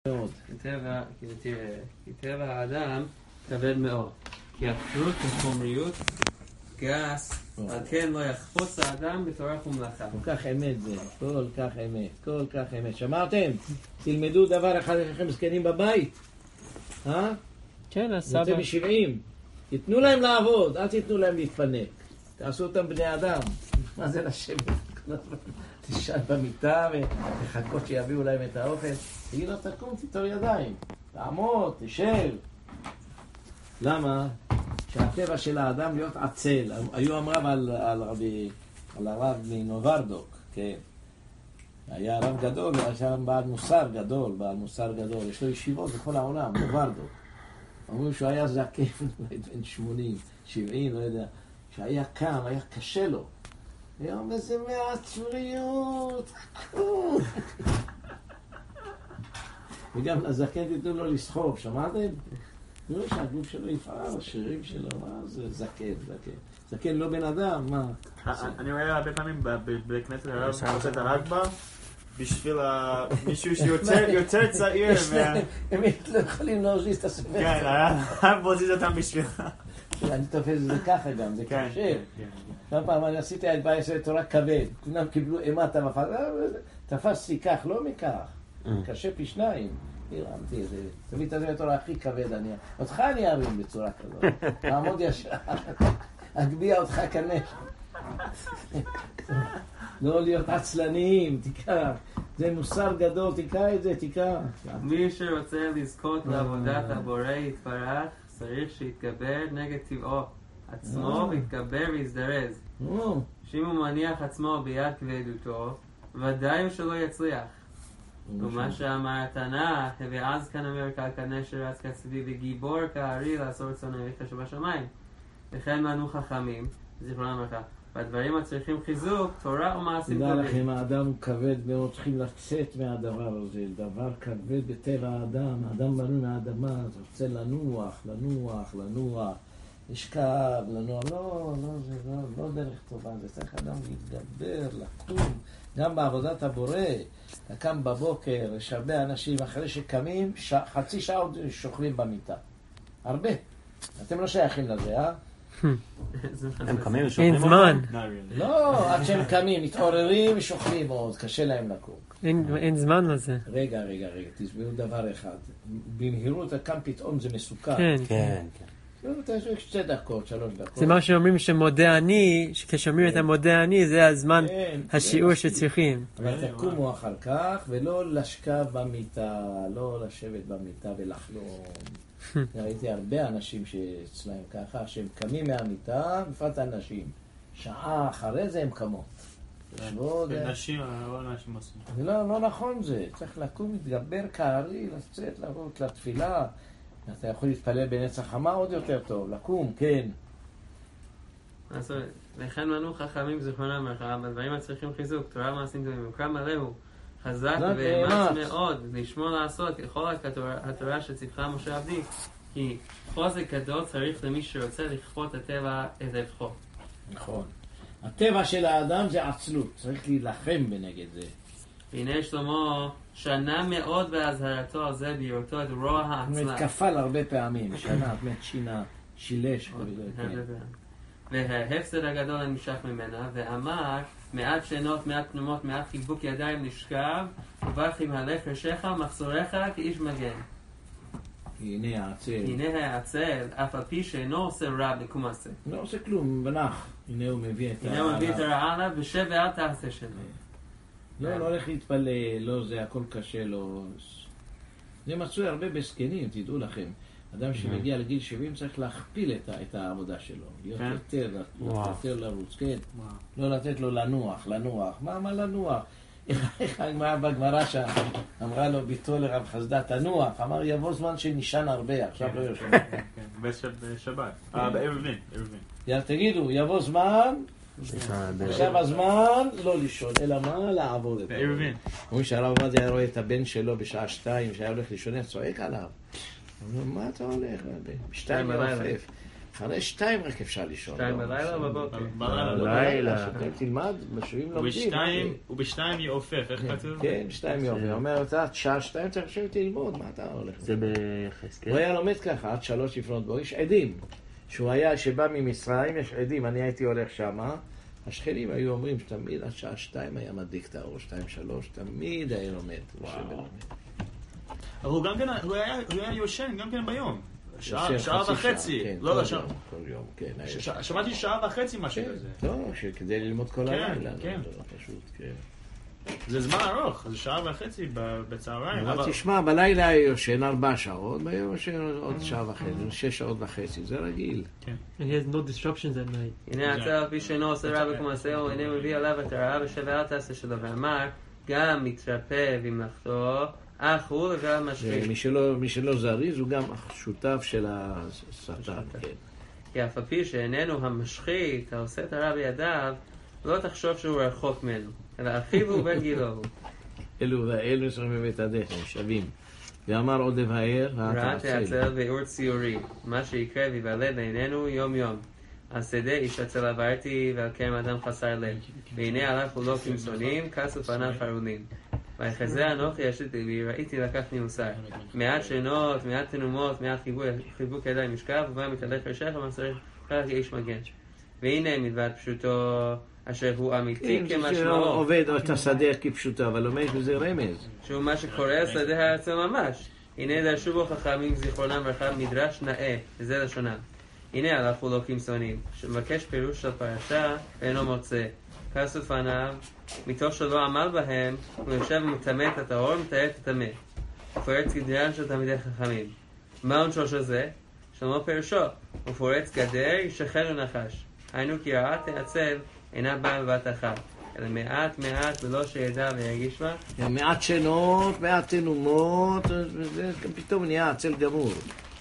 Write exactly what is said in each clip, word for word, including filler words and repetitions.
מאוד. טבע, תראה, כי טבע האדם כבד מאוד. כי הפרוט וחומריות גס, על כן לא יחפוץ האדם בתורה ומלאכה. כל כך אמת זה, כל כך אמת, כל כך אמת. שמעתם? תלמדו דבר אחד לכם זקנים בבית. אה? כן, הסבא. יוצא בשבעים. תיתנו להם לעבוד, אל תיתנו להם להתפנק. תעשו אותם בני אדם. מה זה לשבת? תשאל במיטה וחכות שיביאו להם את האוכל. תגיד לו, תקום, תיטור ידיים. תעמוד, תשב. למה? שהטבע של האדם להיות עצל. היו אמריו על, על, רבי, על הרב מנוברדוק, כן. היה רב גדול, היה שם בעל מוסר גדול, בעל מוסר גדול. יש לו ישיבות בכל העולם, נוברדוק. אמרו שהוא היה זקן, בן שמונים, שבעים, לא יודע. כשהיה קם, היה קשה לו. היום איזה מעצוריות. וגם לזקן תיתנו לו לסחוב, שמעתם? לא שהגוף שלו יפעל, השירים שלו, מה זה זקן, זקן. זקן לא בן אדם, מה? אני רואה הרבה פעמים בבית כנסת הרב עושה את הרגבה בשביל מישהו שיותר צעיר. הם לא יכולים להוזיז את הספר. כן, הרב מוזיז אותם בשבילה. אני תופס את זה ככה גם, זה קשה. פעם פעם אני עשיתי את בעיה של תורה כבד, כולם קיבלו אימת המפת, תפסתי כך, לא מכך, קשה פי שניים. הרמתי את זה, תמיד תזמי התורה הכי כבד, אותך אני ארים בצורה כזאת, תעמוד ישר, אגביע אותך כנש. לא להיות עצלניים, תיקח, זה מוסר גדול, תיקח את זה, תיקח. מי שרוצה לזכות לעבודת הבורא יתברך, צריך שיתגבר נגד טבעו עצמו ויתגבר ויזדרז. שאם הוא מניח עצמו ביד כבדותו, ודאי שלא יצליח. ומה שאמר התנ"ך, ואז כאן אמר כנשר רץ כצבי וגיבור כארי לעשות רצון אביך שבשמיים. וכן מנו חכמים, זיכרונם לברכה, והדברים הצריכים חיזוק, תורה ומעשים טובים. טובים. תדע לכם, האדם הוא כבד מאוד, צריכים לצאת מהדבר הזה, דבר כבד בטבע האדם, האדם בנוי מהאדמה, רוצה לנוח, לנוח, לנוח, לשכב, לנוח, לא, לא, זה לא, לא דרך טובה, זה צריך אדם להתגבר, לקום, גם בעבודת הבורא. אתה קם בבוקר, יש הרבה אנשים אחרי שקמים, ש... חצי שעה עוד שוכבים במיטה. הרבה. אתם לא שייכים לזה, אה? הם קמים ושוכבים? אין זמן. לא, עד שהם קמים, מתעוררים ושוכבים עוד, קשה להם לקום. אין זמן לזה. רגע, רגע, רגע, תסבירו דבר אחד. במהירות הקם פתאום זה מסוכן. כן, כן. לא, תעשו שתי דקות, שלוש דקות. זה מה שאומרים שמודה אני, כשאומרים את המודה אני, זה הזמן, השיעור שצריכים. אבל תקומו אחר כך, ולא לשכב במיטה, לא לשבת במיטה ולחלום. ראיתי הרבה אנשים שאצלהם ככה, שהם קמים מהמיטה, בפרט אנשים. שעה אחרי זה הם קמות. נשים, לא נשים עושים. לא, לא נכון זה. צריך לקום, להתגבר כארי, לצאת, לבוא לתפילה. אתה יכול להתפלל בנצח חמה עוד יותר טוב, לקום, כן. וכן מנו חכמים זיכרונם לברכה, בדברים הצריכים חיזוק, תורה ומעשים טובים, מקרא מלא הוא חזק ואמץ מאוד, לשמור לעשות ככל התורה שציווה משה עבדי, כי חוזק גדול צריך למי שרוצה לכפות הטבע את הפכו. נכון. הטבע של האדם זה עצלות, צריך להילחם בנגד זה. והנה שלמה שנה מאוד בהזהרתו על זה ביראותו את רוע העצלה. כפל הרבה פעמים, שנה, באמת שינה, שילש. וההפסד הגדול הנמשך ממנה, ואמר מעט שינות, מעט פנומות, מעט חיבוק ידיים נשכב, ובך עם הלך ראשך, מחסורך כאיש מגן. הנה העצל. הנה העצל, אף על פי שאינו עושה רע בקום עשה. לא עושה כלום, בנח. הנה הוא מביא את הרעה. הנה הוא מביא את הרעה עליו, ושב ואל תעשה שלו. לא, לא הולך להתפלל, לא, זה הכל קשה לו. זה מצוי הרבה בסקנים, תדעו לכם. אדם שמגיע לגיל שבעים צריך להכפיל את העבודה שלו. להיות יותר, יותר לרוץ, כן. לא לתת לו לנוח, לנוח. מה, מה לנוח? איך הגמרא בגמרא שאמרה לו ביתו לרב חסדה, תנוח. אמר, יבוא זמן שנשען הרבה, עכשיו לא יושב. בשבת. בערבים, ערבים. תגידו, יבוא זמן... עכשיו הזמן לא לישון, אלא מה? לעבוד את זה. אומרים שהרב עובדיה רואה את הבן שלו בשעה שתיים, שהיה הולך לישון, צועק עליו. מה אתה הולך? בשתיים מרופף. אחרי שתיים רק אפשר לישון. שתיים בלילה או בבוקר? בלילה. תלמד, משווים לומדים. ובשתיים יעופף, איך כתוב? כן, שתיים יעופף. הוא אומר, אתה שעה שתיים צריך לשבת ללמוד, מה אתה הולך? זה ביחזקאל. הוא היה לומד ככה, עד שלוש לפנות בו, יש עדים. שהוא היה, שבא ממצרים, יש עדים, אני הייתי הולך שמה, השכנים היו אומרים שתמיד עד שעה שתיים היה מדליק את האור, שתיים שלוש, תמיד היה לומד. אבל הוא גם כן, הוא היה יושן גם כן ביום. שעה וחצי. לא, לא, שעה. כל יום, כן. שמעתי שעה וחצי משהו כזה. לא, שכדי ללמוד כל הלילה. כן, כן. פשוט, כן. זה זמן ארוך, זה שעה וחצי בצהריים. אבל תשמע, בלילה יושן ארבע שעות, ביום יושן עוד שעה וחצי, שש שעות וחצי, זה רגיל. And he has no disruptions at night. הנה הצל פי שאינו עושה רע וכמעשהו, הנה מביא עליו את הרעה ושווה אל תעשה שלו, ואמר, גם מתרפא במלאכתו, אך הוא וגם משחית. מי שלא זריז הוא גם שותף של השטן. כי אף על פי שאיננו המשחית, העושה את הרע בידיו, לא תחשוב שהוא רחוק ממנו, אלא אחיו הוא בן גילו הוא. אלו והאל מסורים בבית הדרך, הם שווים. ואמר עוד הבהר, רע תעצל ואור ציורי, מה שיקרה ויוולד לעינינו יום יום. על שדה איש עצל עברתי ועל כרם אדם חסר לב, והנה עליו כולו כמסונים, כסו פניו חרולים. ויחזה אנוכי אשת ליבי, ראיתי לקחני מוסר. מעט שנות, מעט תנומות, מעט חיבוק ידיים משכב, ובא מתהלך רשך ומסריך חלק איש מגן. והנה מלבד פשוטו, אשר הוא אמיתי כמשמעו. עובד את השדה כפשוטו, אבל אומר שזה רמז. שהוא מה שקורא שדה הארצו ממש. הנה דרשו בו חכמים זיכרונם רחב מדרש נאה, וזה לשונם. הנה הלכו לו כמסונים, שמבקש פירוש של פרשה ואינו מוצא. כסו פניו, מתוך שלא עמל בהם, הוא יושב ומטמא את הטהור ומתאר את הטמא. ופורץ גדרן של תלמידי חכמים. מה עונשו של זה? שלמה פירושו, ופורץ גדר ישחר ונחש. היינו כי רעה תעצל אינה באה בבת אחת, אלא מעט מעט ולא שידע וירגיש בה. מעט שנות, מעט תנומות, וזה פתאום נהיה עצל גמור.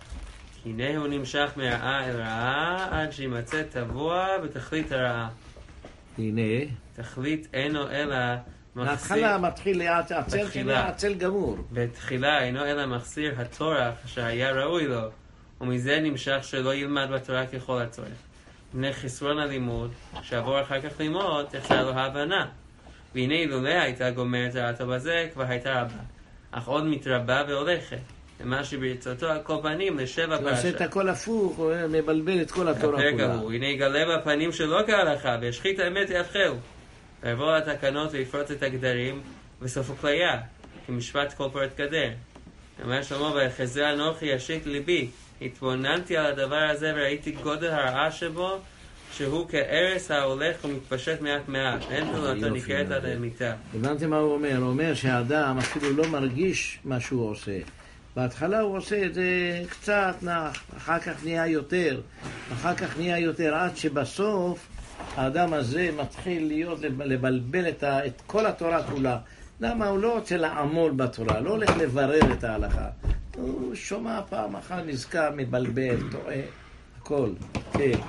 הנה הוא נמשך מרעה אל רעה עד שימצא טבוע בתכלית הרעה. הנה. תכלית אינו אלא מחסיר... להתחלה מתחיל לעצל שנה עצל גמור. בתחילה אינו אלא מחסיר הטורח שהיה ראוי לו, ומזה נמשך שלא ילמד בתורה ככל הצורך. בני חסרון הלימוד, שעבור אחר כך ללמוד, תחסר לו ההבנה. והנה אילולא הייתה גומרת הרעתו בזה, כבר הייתה רבה. אך עוד מתרבה והולכת. ומה שברצותו על כל פנים לשבע פרשה. הוא עושה את הכל הפוך, הוא מבלבל את כל התורה כולה. הנה יגלה בפנים שלא כהלכה, וישחית האמת יפחהו. ויבוא לתקנות ויפרוץ את הגדרים, וסופו כליה, כמשפט כל פורט גדר. אמר שלמה, ויחזה אנוכי ישית ליבי, התבוננתי על הדבר הזה וראיתי גודל הרעה שבו, שהוא כארס ההולך ומתפשט מעט מעט. אין פעולתו ניכרת עד המיטה. הבנתי מה הוא אומר? הוא אומר שהאדם אפילו לא מרגיש מה שהוא עושה. בהתחלה הוא עושה את זה קצת נח, אחר כך נהיה יותר, אחר כך נהיה יותר, עד שבסוף האדם הזה מתחיל להיות, לבלבל את, ה, את כל התורה כולה. למה? הוא לא רוצה לעמול בתורה, לא הולך לברר את ההלכה. הוא שומע פעם אחת, נזכר, מבלבל, טועה, הכל. כן.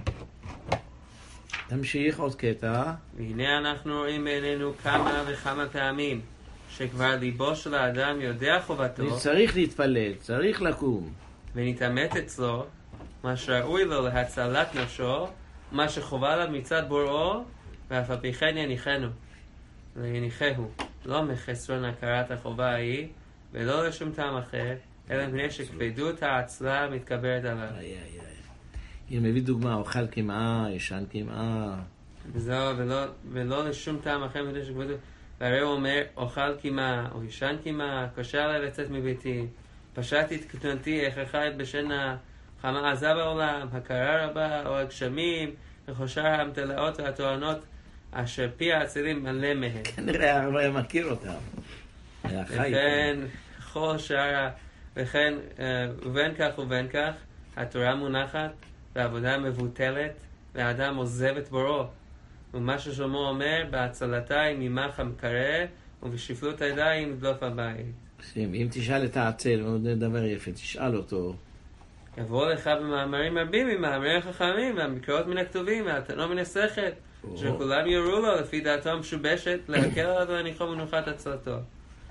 תמשיך עוד קטע. והנה אנחנו רואים בעינינו כמה וכמה פעמים שכבר ליבו של האדם יודע חובתו. צריך להתפלל, צריך לקום. ונתאמת אצלו, מה שראוי לו להצלת נפשו, מה שחובה עליו מצד בוראו, ואף על פי כן יניחנו. ויניחהו, לא מחסרון הכרת החובה ההיא, ולא לשום טעם אחר, אלא מפני שכבדות העצלה מתקברת עליו. איי איי איי. אם מביא דוגמה, אוכל כמעה, ישן כמעה. וזהו, ולא, ולא לשום טעם אחר מפני שכבדות. והרי הוא אומר, אוכל כמעה, או ישן כמעה, קשה עליי לצאת מביתי. פשטתי את קטנתי, איך החית בשינה, חמה עזה בעולם, הכרה רבה, או הגשמים, וחושר המתלאות והטוענות, אשר פי העצלים מלא מהם. כנראה לא היה מכיר אותם. היה חי. וכן, כל שערה, וכן, ובין כך ובין כך, התורה מונחת, והעבודה מבוטלת, והאדם עוזב את בוראו. ומה ששלמה אומר, בהצלתיים ממך המקרה, ובשפלות הידיים דלוף הבית. אם תשאל את העצל, הוא דבר יפה, תשאל אותו. יבוא לך במאמרים רבים, ממאמרי החכמים, והמקראות מן הכתובים, והתנו מן השכל, שכולם יורו לו, לפי דעתו המשובשת, להקל עליו ולניחו מנוחת הצלתו.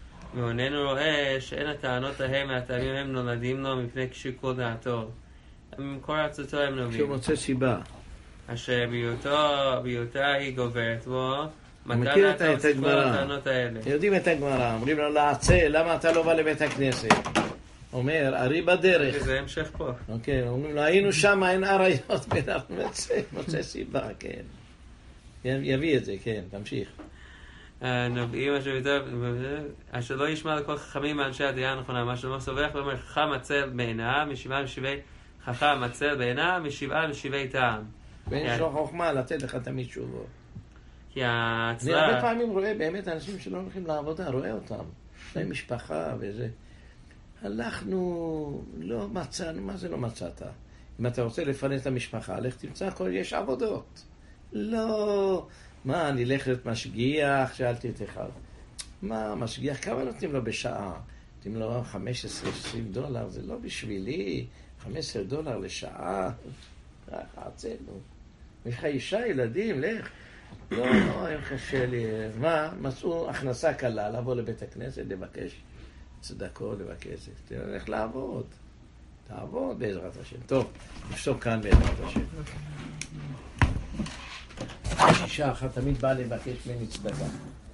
ועוננו רואה שאין הטענות ההם, והטעמים הם נולדים לו מפני שיקול דעתו. ממקור עצותו הם נובעים. כשהוא מוצא סיבה. אשר בהיותו, בהיותה היא גוברת בו, מכיר את הגמרא. הטענות האלה. יודעים את הגמרא, אומרים לו לעצה, למה אתה לא בא לבית הכנסת? אומר, ארי בדרך. זה המשך פה. אוקיי, אומרים לו, היינו שם, אין עריות, ואנחנו מוצא סיבה, כן. יביא את זה, כן, תמשיך. נביאים אשר יותר, אשר לא ישמע לכל חכמים מאנשי הדעה הנכונה, מה שלמה סובח ואומר, חכם מצל בעינה, משבעה משבעי, חכם מצל בעינה, משבעה משבעי טעם. ואין שום חוכמה לתת לך תמיד תשובות. כי ההצלה... אני הרבה פעמים רואה באמת אנשים שלא הולכים לעבודה, רואה אותם. יש להם משפחה וזה. הלכנו, לא מצאנו, מה זה לא מצאת? אם אתה רוצה לפרנס את המשפחה, לך תמצא הכל, יש עבודות. לא, מה, אני אלך להיות משגיח, שאלתי את אחד. מה, משגיח, כמה נותנים לו בשעה? נותנים לו חמש עשרה עשרים דולר, זה לא בשבילי, חמש עשרה דולר לשעה. ככה, עצנו. יש לך אישה, ילדים, לך. לא, לא, אין קשה לי. מה, מצאו הכנסה קלה, לבוא לבית הכנסת, לבקש צדקות, לבקש. תלך לעבוד. תעבוד בעזרת השם. טוב, נפסוק כאן בעזרת השם. אישה אחת תמיד באה לבקש ממני צדקה.